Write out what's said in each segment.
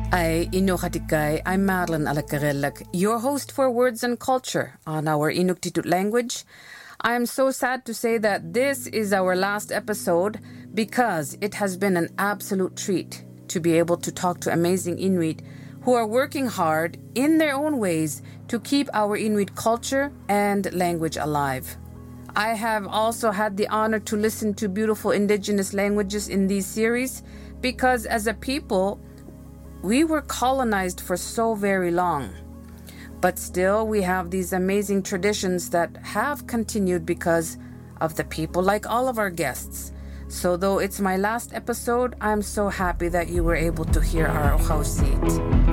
Ay Inukatikay, I'm Madeline Alakarelak, your host for Words and Culture on our Inuktitut language. I am so sad to say that this is our last episode because it has been an absolute treat to be able to talk to amazing Inuit who are working hard in their own ways to keep our Inuit culture and language alive. I have also had the honor to listen to beautiful indigenous languages in these series because as a people, we were colonized for so very long. But still, we have these amazing traditions that have continued because of the people, like all of our guests. So though it's my last episode, I'm so happy that you were able to hear our Ohausit.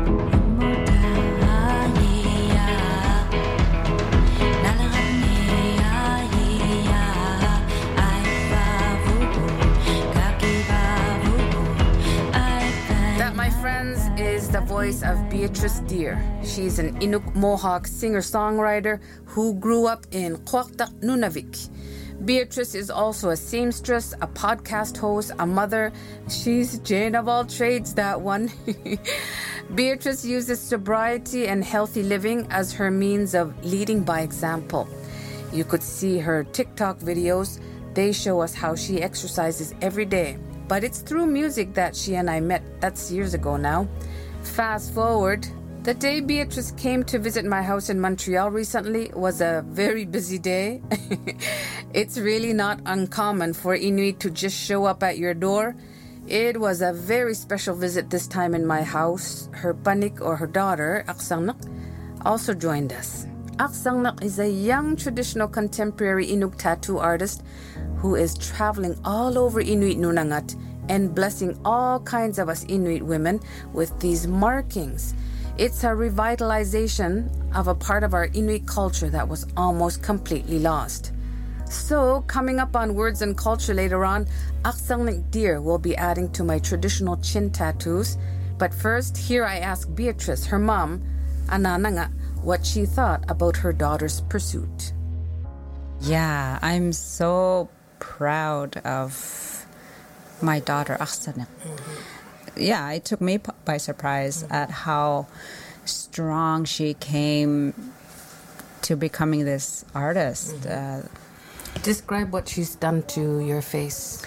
Is the voice of Beatrice Deer. She's an Inuk Mohawk singer-songwriter who grew up in Qaukta, Nunavik. Beatrice is also a seamstress, a podcast host, a mother. She's Jane of all trades, that one. Beatrice uses sobriety and healthy living as her means of leading by example. You could see her TikTok videos. They show us how she exercises every day. But it's through music that she and I met. That's years ago now. Fast forward, the day Beatrice came to visit my house in Montreal recently was a very busy day. It's really not uncommon for Inuit to just show up at your door. It was a very special visit this time in my house. Her panik or her daughter, Aksangnak, also joined us. Aksangnak is a young traditional contemporary Inuk tattoo artist who is traveling all over Inuit Nunangat and blessing all kinds of us Inuit women with these markings. It's a revitalization of a part of our Inuit culture that was almost completely lost. So, coming up on Words and Culture later on, Aksangnak Deer will be adding to my traditional chin tattoos. But first, here I ask Beatrice, her mom, Anananga, what she thought about her daughter's pursuit. Yeah, I'm so proud of my daughter, Aksangnak. Yeah, it took me by surprise at how strong she came to becoming this artist. Describe what she's done to your face.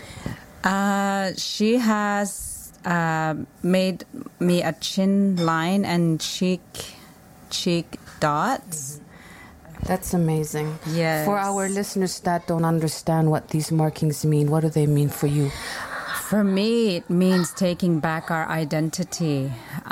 She has made me a chin line and cheek dots. That's amazing. Yes. For our listeners that don't understand what these markings mean, what do they mean for you? For me, it means taking back our identity.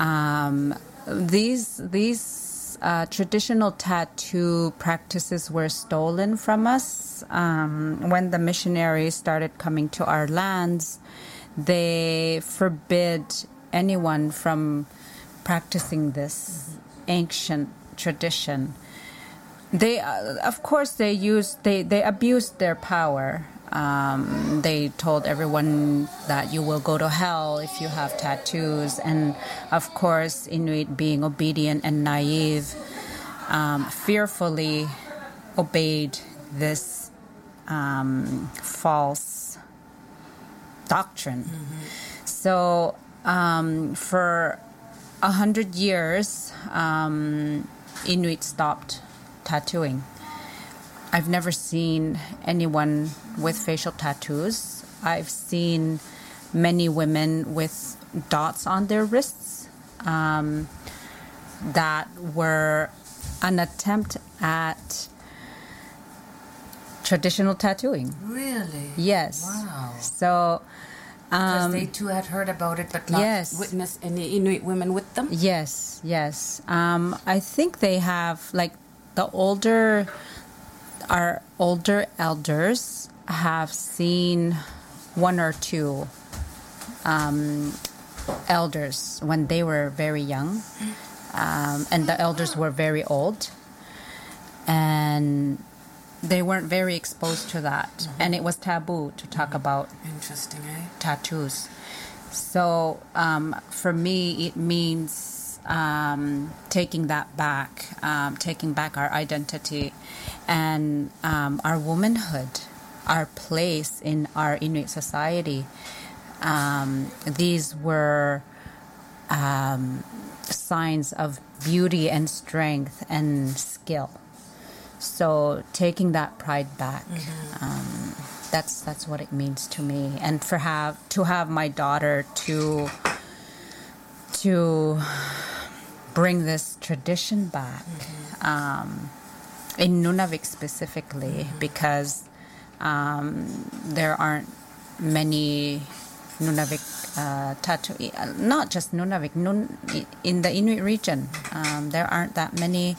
These traditional tattoo practices were stolen from us. When the missionaries started coming to our lands, they forbid anyone from practicing this ancient tradition. They, of course, they abused their power. They told everyone that you will go to hell if you have tattoos. And of course, Inuit being obedient and naive, fearfully obeyed this false doctrine. So for 100 years, Inuit stopped tattooing. I've never seen anyone with facial tattoos. I've seen many women with dots on their wrists that were an attempt at traditional tattooing. Really? Yes. Wow. So because they too had heard about it, but not witnessed any Inuit women with them? Yes. I think they have, like, our older elders have seen one or two elders when they were very young, and the elders were very old, and they weren't very exposed to that, and it was taboo to talk about tattoos. So for me, it means taking that back, taking back our identity and our womanhood, our place in our Inuit society. These were signs of beauty and strength and skill. So taking that pride back, that's what it means to me. And to have my daughter to bring this tradition back, in Nunavik specifically, because there aren't many Nunavik tattoo, not just Nunavik, in the Inuit region, there aren't that many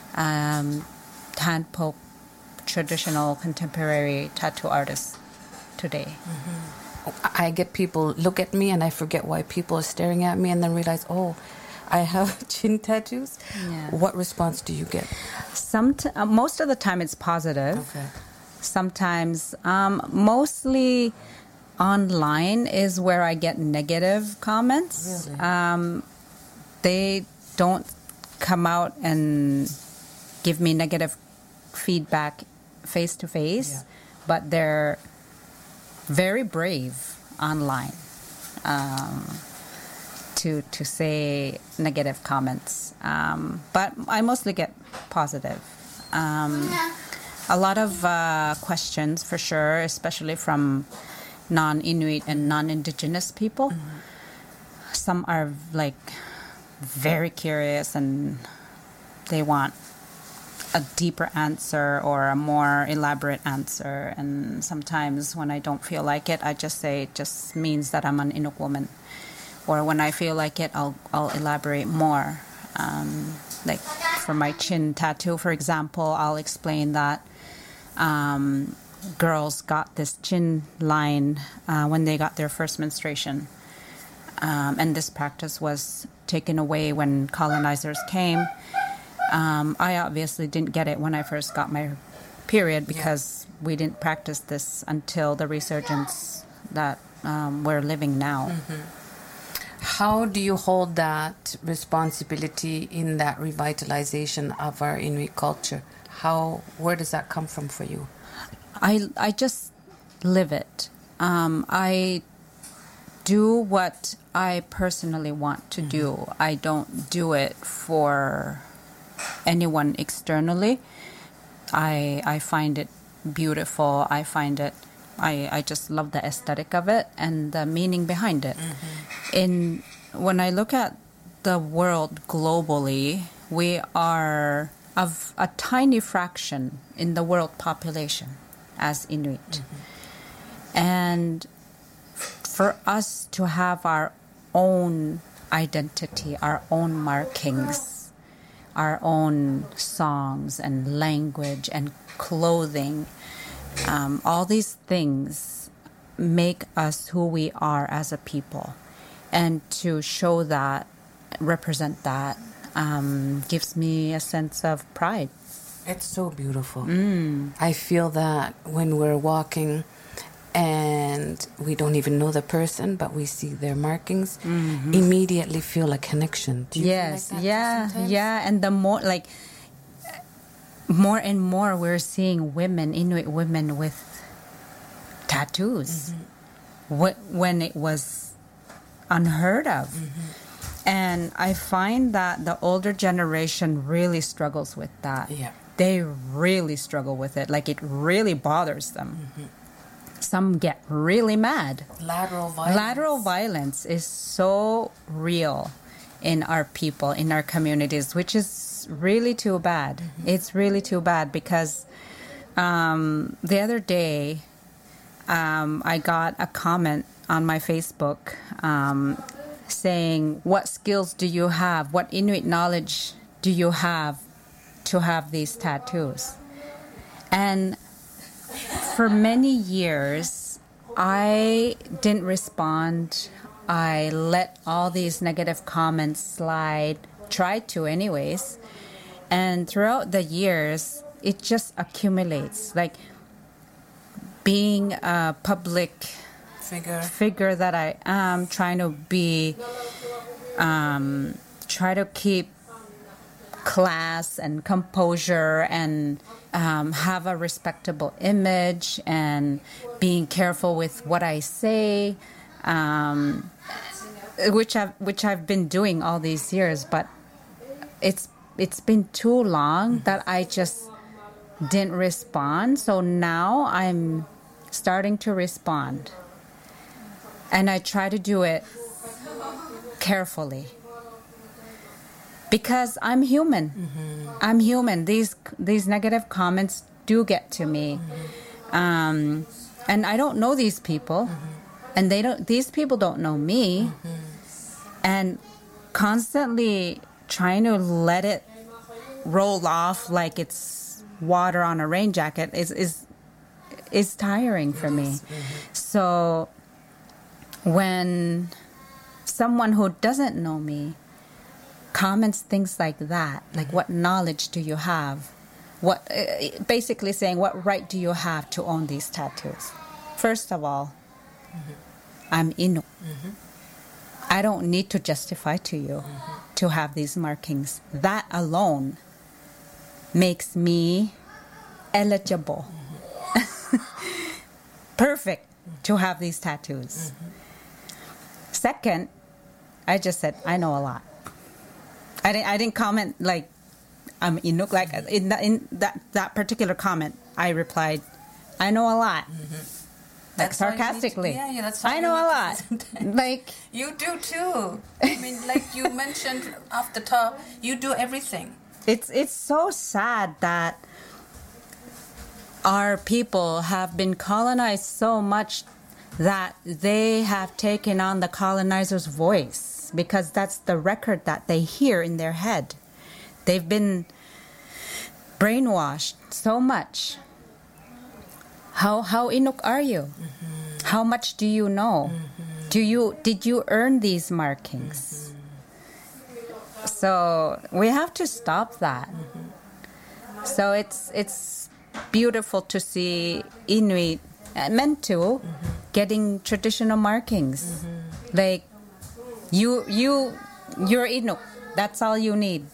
hand poke traditional contemporary tattoo artists today. I get people look at me and I forget why people are staring at me, and then realize, oh, I have chin tattoos. Yeah. What response do you get? Most of the time it's positive. Okay. Sometimes, mostly online is where I get negative comments. Really? They don't come out and give me negative feedback face to face, but they're very brave online to say negative comments. But I mostly get positive. A lot of questions for sure, especially from non-Inuit and non-Indigenous people. Some are like very curious and they want a deeper answer or a more elaborate answer. And sometimes when I don't feel like it, I just say it just means that I'm an Inuk woman. Or when I feel like it, I'll elaborate more. Like for my chin tattoo, for example, I'll explain that girls got this chin line when they got their first menstruation. And this practice was taken away when colonizers came. I obviously didn't get it when I first got my period because we didn't practice this until the resurgence that we're living now. How do you hold that responsibility in that revitalization of our Inuit culture? Where does that come from for you? I just live it. I do what I personally want to do. I don't do it for anyone externally. I find it beautiful. I just love the aesthetic of it and the meaning behind it. When I look at the world globally, we are of a tiny fraction in the world population as Inuit. And for us to have our own identity, our own markings, our own songs and language and clothing, all these things make us who we are as a people. And to show that, represent that, gives me a sense of pride. It's so beautiful. I feel that when we're walking and we don't even know the person, but we see their markings, immediately feel a connection. Do you feel like that sometimes? And the more and more we're seeing women, Inuit women with tattoos, when it was unheard of. And I find that the older generation really struggles with that. They really struggle with it. Like, it really bothers them. Some get really mad. Lateral violence is so real in our people, in our communities, which is really too bad. It's really too bad because the other day I got a comment on my Facebook saying, what skills do you have? What Inuit knowledge do you have to have these tattoos? And for many years, I didn't respond. I let all these negative comments slide, tried to anyways. And throughout the years, it just accumulates. Like, being a public figure that I am, trying to be, try to keep class and composure and have a respectable image and being careful with what I say. which I've been doing all these years, but it's been too long that I just didn't respond. So now I'm starting to respond, and I try to do it carefully because I'm human. I'm human. These negative comments do get to me, and I don't know these people, and these people don't know me, and constantly trying to let it roll off like it's water on a rain jacket is tiring for me. So when someone who doesn't know me comments things like that, like what knowledge do you have? What basically saying, what right do you have to own these tattoos? First of all, I'm Inuk. I don't need to justify to you to have these markings. That alone makes me eligible, perfect to have these tattoos. Second, I just said I know a lot. I didn't comment like I'm Inuk. Like in that particular comment, I replied, I know a lot. Like sarcastically. That's I know a lot. Like you do too. I mean, like you mentioned off the top, you do everything. It's so sad that our people have been colonized so much that they have taken on the colonizer's voice, because that's the record that they hear in their head. They've been brainwashed so much. How Inuk are you? How much do you know? Did you earn these markings? So we have to stop that. So it's beautiful to see Inuit, Mentu, getting traditional markings. Like you're Inuk. That's all you need.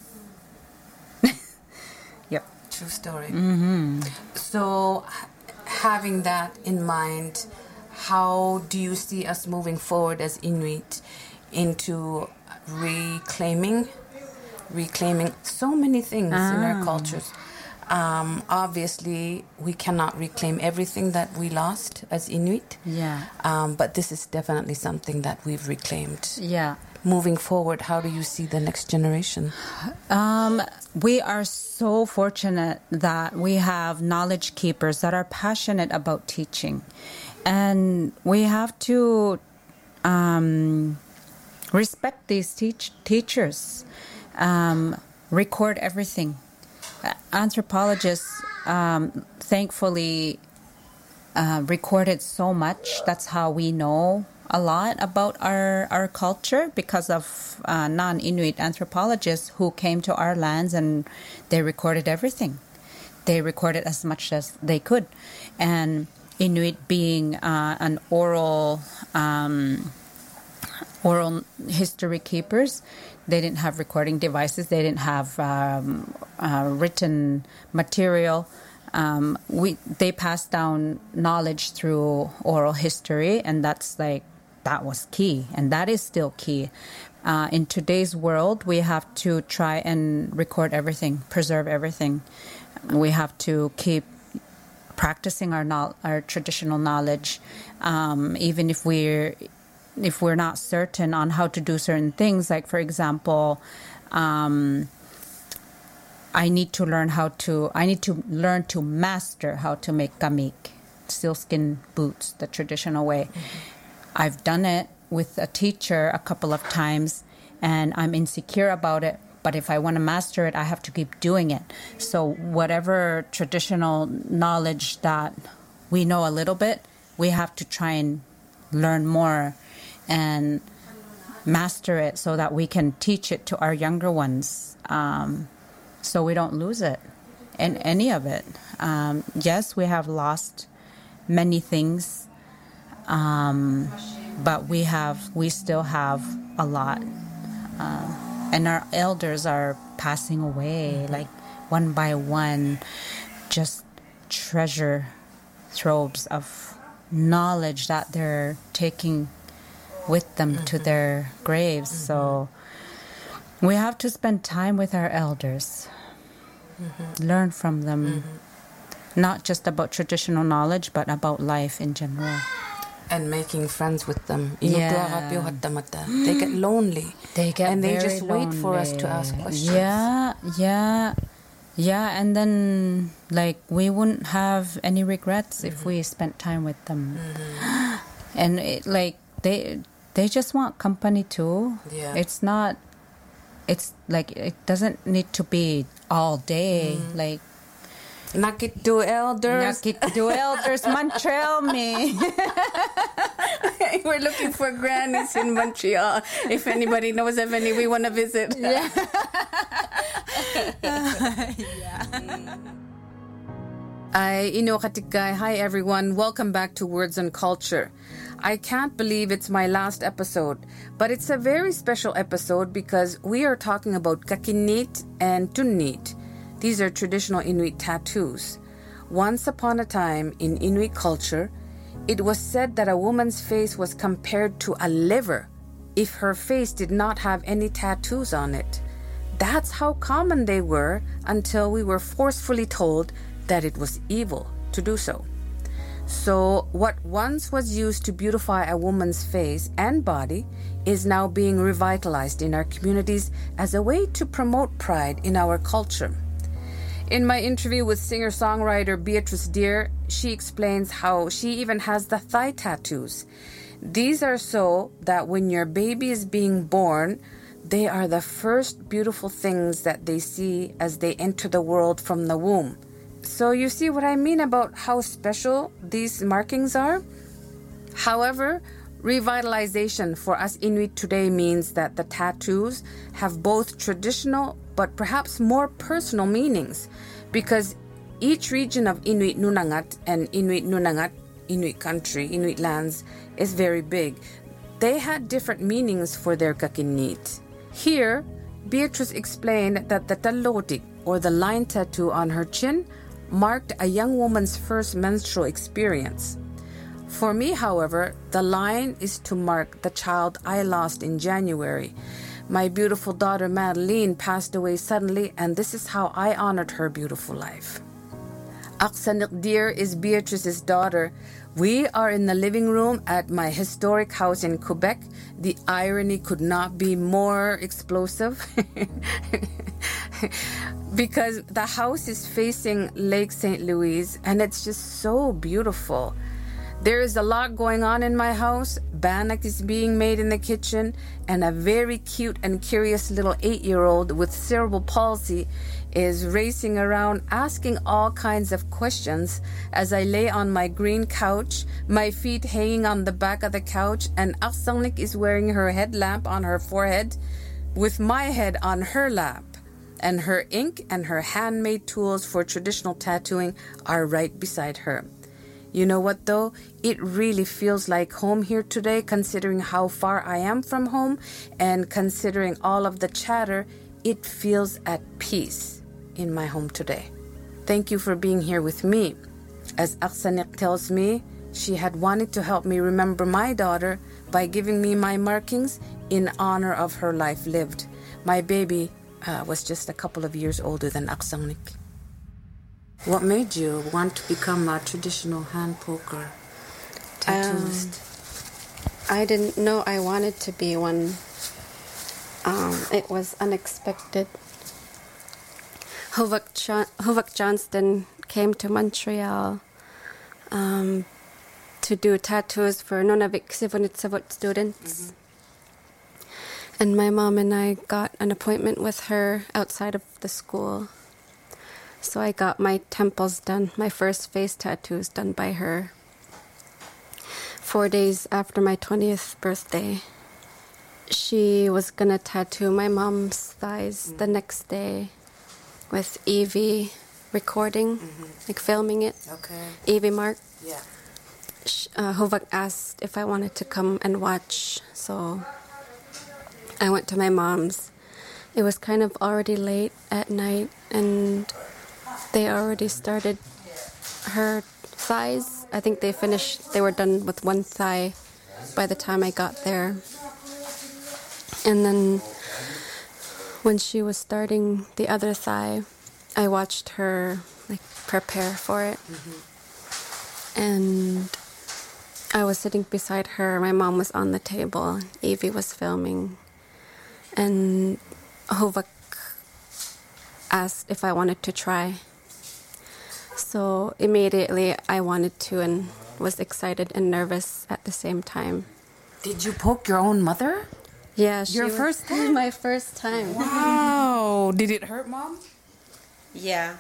Yep. True story. So, having that in mind, how do you see us moving forward as Inuit into reclaiming so many things in our cultures? Obviously, we cannot reclaim everything that we lost as Inuit. Yeah. But this is definitely something that we've reclaimed. Yeah. Moving forward, how do you see the next generation? We are so fortunate that we have knowledge keepers that are passionate about teaching. And we have to respect these teachers, record everything. Anthropologists, thankfully, recorded so much. That's how we know a lot about our culture, because of non-Inuit anthropologists who came to our lands and they recorded everything. They recorded as much as they could. And Inuit being an oral history keepers, they didn't have recording devices. They didn't have written material. They passed down knowledge through oral history, and that was key, and that is still key. In today's world, we have to try and record everything, preserve everything. We have to keep practicing our traditional knowledge, even if we're not certain on how to do certain things. Like, for example, I need to learn to master how to make kamik, sealskin boots, the traditional way. I've done it with a teacher a couple of times, and I'm insecure about it. But if I want to master it, I have to keep doing it. So whatever traditional knowledge that we know a little bit, we have to try and learn more and master it so that we can teach it to our younger ones, so we don't lose it, and any of it. Yes, we have lost many things, but we still have a lot, and our elders are passing away, like one by one, just treasure troves of knowledge that they're taking with them to their graves. So we have to spend time with our elders, learn from them, not just about traditional knowledge, but about life in general. And making friends with them. Yeah. They get lonely. They get and they very just wait for us to ask questions. Yeah, and then like we wouldn't have any regrets if we spent time with them. And they just want company too. Yeah. It's like it doesn't need to be all day. Like Nakit to elders. Montreal me. We're looking for grannies in Montreal. If anybody knows of any, we want to visit. Yeah. Hi everyone, welcome back to Words and Culture. I can't believe it's my last episode, but it's a very special episode because we are talking about kakinit and tunnit. These are traditional Inuit tattoos. Once upon a time in Inuit culture, it was said that a woman's face was compared to a liver if her face did not have any tattoos on it. That's how common they were until we were forcefully told that it was evil to do so. So what once was used to beautify a woman's face and body is now being revitalized in our communities as a way to promote pride in our culture. In my interview with singer-songwriter Beatrice Deer, she explains how she even has the thigh tattoos. These are so that when your baby is being born, they are the first beautiful things that they see as they enter the world from the womb. So you see what I mean about how special these markings are? However, revitalization for us Inuit today means that the tattoos have both traditional but perhaps more personal meanings, because each region of Inuit Nunangat and Inuit Nunangat, Inuit country, Inuit lands, is very big. They had different meanings for their kakinit. Here, Beatrice explained that the talotik, or the line tattoo on her chin, marked a young woman's first menstrual experience. For me, however, the line is to mark the child I lost in January. My beautiful daughter Madeline passed away suddenly, and this is how I honored her beautiful life. Aksanik Deer is Beatrice's daughter. We are in the living room at my historic house in Quebec. The irony could not be more explosive because the house is facing Lake St. Louis, and it's just so beautiful. There is a lot going on in my house. Bannock is being made in the kitchen, and a very cute and curious little 8-year-old with cerebral palsy is racing around asking all kinds of questions as I lay on my green couch, my feet hanging on the back of the couch, and Arsangnik is wearing her headlamp on her forehead with my head on her lap, and her ink and her handmade tools for traditional tattooing are right beside her. You know what though? It really feels like home here today, considering how far I am from home and considering all of the chatter. It feels at peace in my home today. Thank you for being here with me. As Aksanik tells me, she had wanted to help me remember my daughter by giving me my markings in honor of her life lived. My baby was just a couple of years older than Aksanik. What made you want to become a traditional hand poker tattooist? I didn't know I wanted to be one. It was unexpected. Huvak Johnston came to Montreal to do tattoos for Nunavik Sivunit students. And my mom and I got an appointment with her outside of the school. So I got my temples done, my first face tattoos done by her 4 days after my 20th birthday. She was going to tattoo my mom's thighs the next day with Evie recording, like filming it. Okay. Evie Mark. Yeah. Huvak asked if I wanted to come and watch, so I went to my mom's. It was kind of already late at night, and they already started her thighs. I think they were done with one thigh by the time I got there. And then when she was starting the other thigh, I watched her like prepare for it. And I was sitting beside her. My mom was on the table. Evie was filming. And Hovak asked if I wanted to try. So immediately I wanted to and was excited and nervous at the same time. Did you poke your own mother? Yeah, Your first time? My first time. Wow. Did it hurt, Mom? Yeah.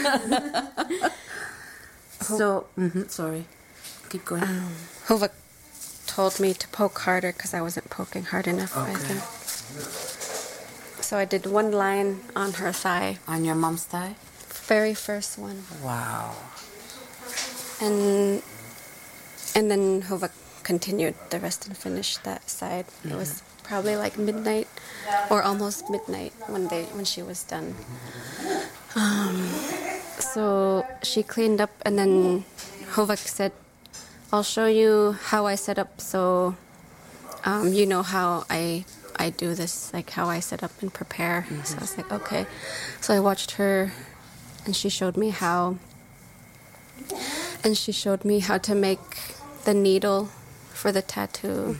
So, sorry. Keep going. Hovak told me to poke harder because I wasn't poking hard enough, I Okay. think. So I did one line on her thigh, On your mom's thigh? very first one. Wow. And then Hovak continued the rest and finished that side. It was probably like midnight or almost midnight when she was done. So she cleaned up, and then Hovak said, I'll show you how I set up so you know how I do this, like how I set up and prepare. So I was like, okay. So I watched her, and she showed me how. And she showed me how to make the needle for the tattoo.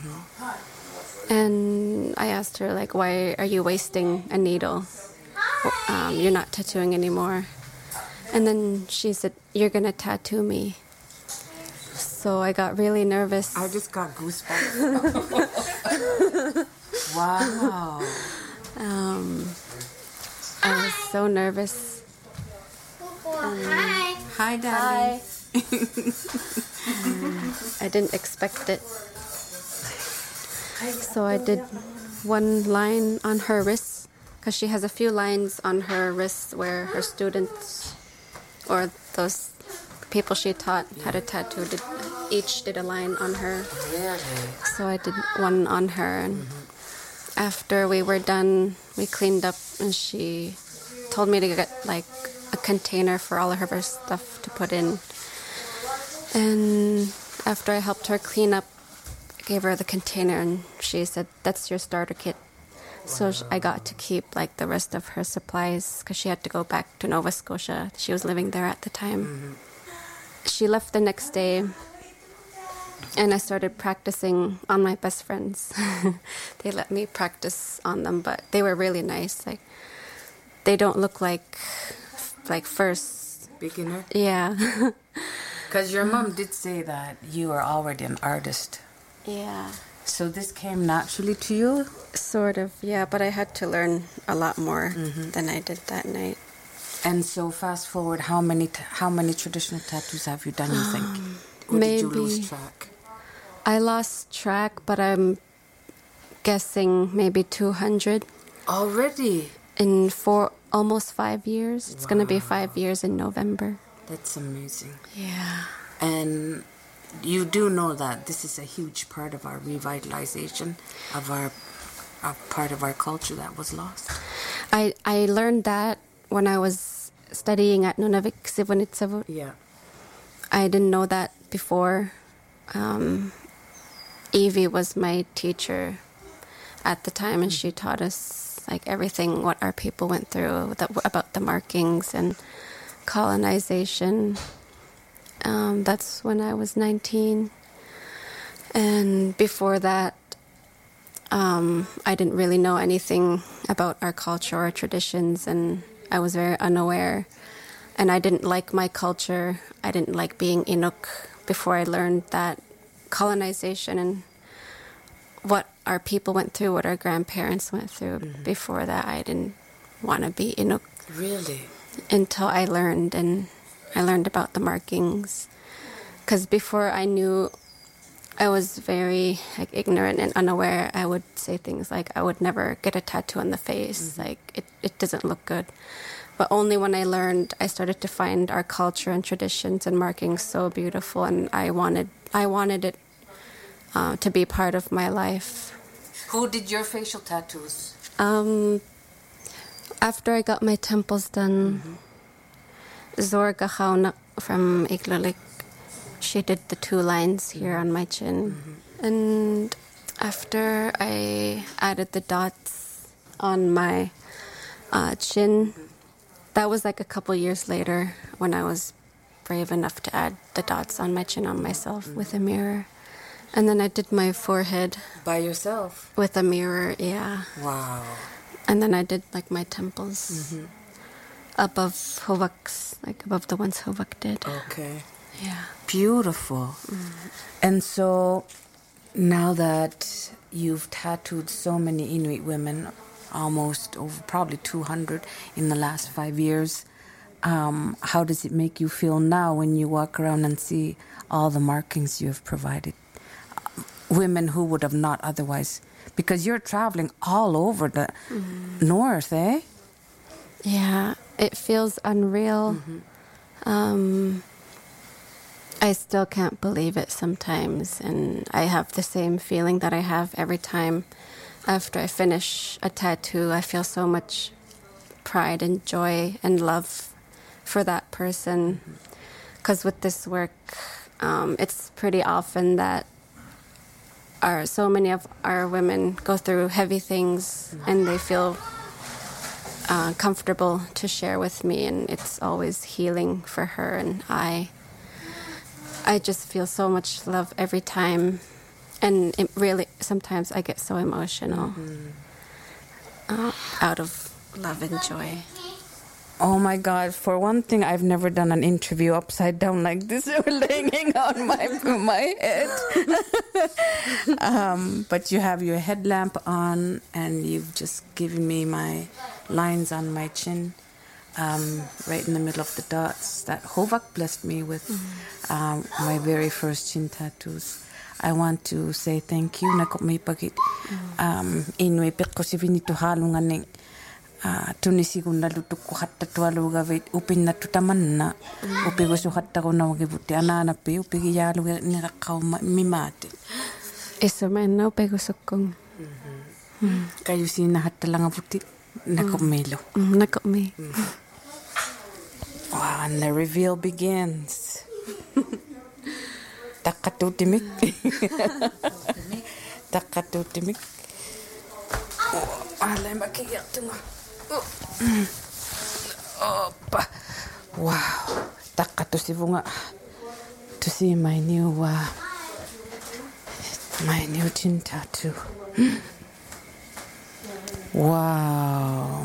And I asked her, like, why are you wasting a needle? You're not tattooing anymore. And then she said, you're going to tattoo me. So I got really nervous. I just got goosebumps. Wow. I was so nervous. Hi, Daddy. I didn't expect it. So I did one line on her wrists, because she has a few lines on her wrists where her students or those people she taught how to tattoo each did a line on her. Really? So I did one on her, and after we were done, we cleaned up, and she told me to get like a container for all of her stuff to put in. And after I helped her clean up, I gave her the container, and she said, that's your starter kit. So I got to keep like the rest of her supplies, because she had to go back to Nova Scotia. She was living there at the time. She left the next day, and I started practicing on my best friends. They let me practice on them, but they were really nice. Like, they don't look like first. Beginner? Yeah. Because your mom did say that you are already an artist. Yeah. So this came naturally to you? Sort of, yeah, but I had to learn a lot more than I did that night. And so fast forward, how many traditional tattoos have you done, you think? Or did you lose maybe- track? I lost track, but I'm guessing maybe 200 Already? in almost 5 years. It's going to be 5 years in November. That's amazing. Yeah. And you do know that this is a huge part of our revitalization of part of our culture that was lost. I learned that when I was studying at Nunavik Sivonitsavut. Yeah. I didn't know that before. Evie was my teacher at the time, and she taught us like everything what our people went through about the markings and colonization. That's when I was 19, and before that, I didn't really know anything about our culture or traditions, and I was very unaware. And I didn't like my culture. I didn't like being Inuk before I learned that colonization and what our people went through, what our grandparents went through. Before that, I didn't want to be Inuk. Really? Until I learned about the markings. Because before I knew, I was very ignorant and unaware. I would say things like, I would never get a tattoo on the face. Like, it doesn't look good. But only when I learned, I started to find our culture and traditions and markings so beautiful, and I wanted it to be part of my life. Who did your facial tattoos? After I got my temples done, Zorga Khaunak from Igloolik, she did the 2 lines here on my chin. And after I added the dots on my chin, that was like a couple years later when I was brave enough to add the dots on my chin on myself with a mirror. And then I did my forehead. By yourself? With a mirror, yeah. Wow. And then I did like my temples above Hovak's, like above the ones Hovak did. Okay. Yeah. Beautiful. And so now that you've tattooed so many Inuit women, almost over probably 200 in the last 5 years, how does it make you feel now when you walk around and see all the markings you have provided? Women who would have not otherwise, because you're traveling all over the north, eh? Yeah, it feels unreal. I still can't believe it sometimes, and I have the same feeling that I have every time after I finish a tattoo. I feel so much pride and joy and love for that person, because with this work, it's pretty often that so many of our women go through heavy things and they feel comfortable to share with me, and it's always healing for her. And I just feel so much love every time, and it really, sometimes I get so emotional out of love and joy. Oh my God, for one thing, I've never done an interview upside down like this, hanging on my head. But you have your headlamp on, and you've just given me my lines on my chin, right in the middle of the dots that Hovak blessed me with, my very first chin tattoos. I want to say thank you. Nakot pagit inwe pekko si vinito halunganing tunisigun na lutukko hatta tualu gavit upin na tutamanna upigo su hatta ko na wagibuti anana pe upigi yalu ni rakau mimate eso man no pego sokong kayu sina hatta langa buti nakomelo nakomi. Wow, and the reveal begins. Takatutimik. Takatutimik. Oh, alay makikiyat nga. Opa. Wow. Takatusivo nga. To see my new chin tattoo. Wow.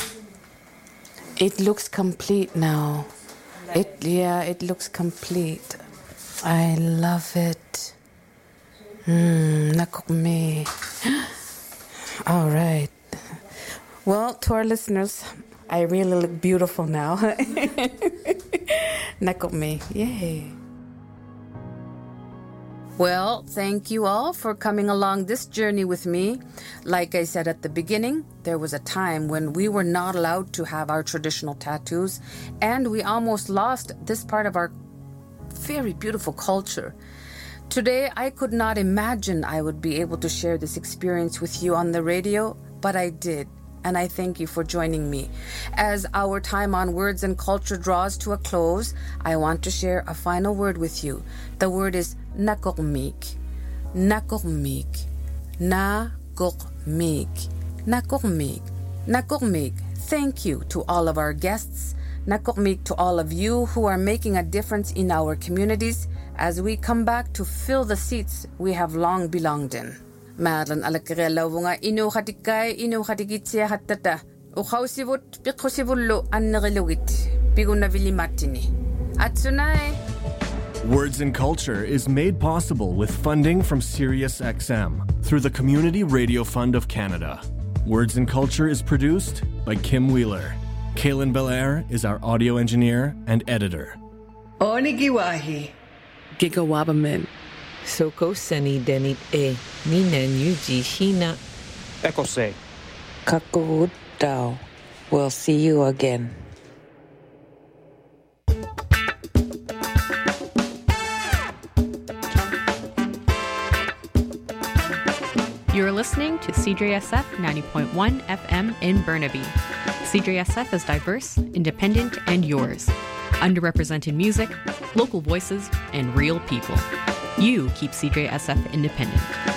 It looks complete now. It looks complete. I love it. Nakokme. All right. Well, to our listeners, I really look beautiful now. Nakokme. Yay. Well, thank you all for coming along this journey with me. Like I said at the beginning, there was a time when we were not allowed to have our traditional tattoos, and we almost lost this part of our very beautiful culture. Today, I could not imagine I would be able to share this experience with you on the radio, but I did. And I thank you for joining me. As our time on Words and Culture draws to a close, I want to share a final word with you. The word is nakormik. Nakormik. Nakormik. Nakormik. Nakormik. Thank you to all of our guests. Nakormik to all of you who are making a difference in our communities as we come back to fill the seats we have long belonged in. Maadlan alakirela wunga inu khatikitsia hattata. Ukhausivut pikhusivullu anneriluwit. Pigunavili matini. Atsunai. Words and Culture is made possible with funding from SiriusXM through the Community Radio Fund of Canada. Words and Culture is produced by Kim Wheeler. Kaylin Belair is our audio engineer and editor. Onigiwahi. Gigawabamin. Soko Seni Denit E. Ninen Yuji Hina. Ekose. Kakahut Dao. We'll see you again. You're listening to CJSF 90.1 FM in Burnaby. CJSF is diverse, independent, and yours. Underrepresented music, local voices, and real people. You keep CJSF independent.